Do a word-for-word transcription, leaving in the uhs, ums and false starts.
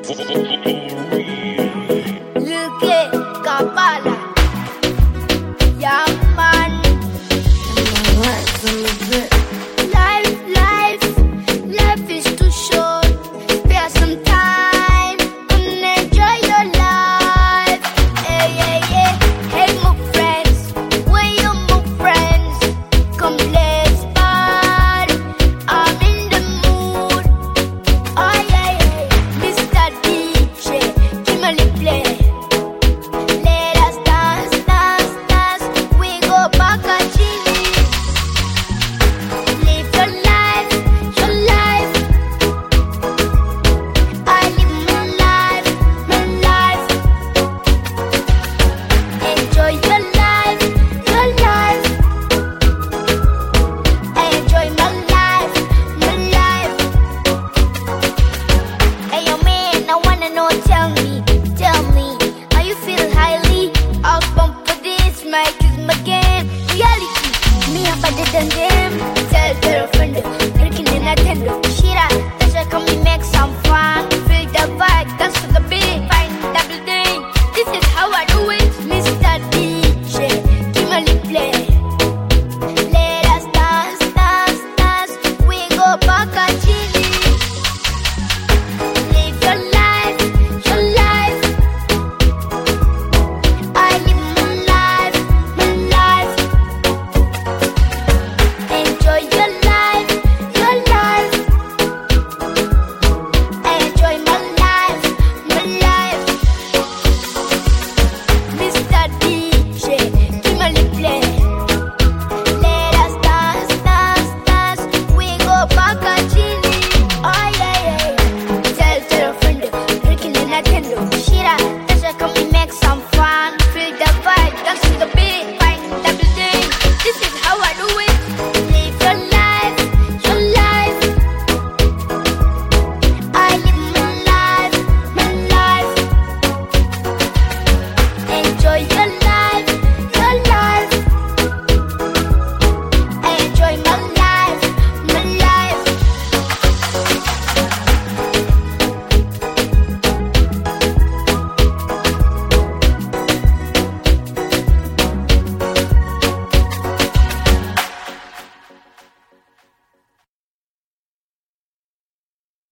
Luke Kampala. Yeah, man. Life, life, life is too short. Spare some time and enjoy your life. Hey, hey, hey, hey, my friends, where you, my friends? Come, let's party. I'm in the mood. Oh yeah, yeah, Mister D J, give me the play. Let us dance, dance, dance. We go back and chill. Live your life, your life. I live my life, my life. Enjoy your life, your life. Enjoy my life, my life. Hey, yo, man, I wanna know.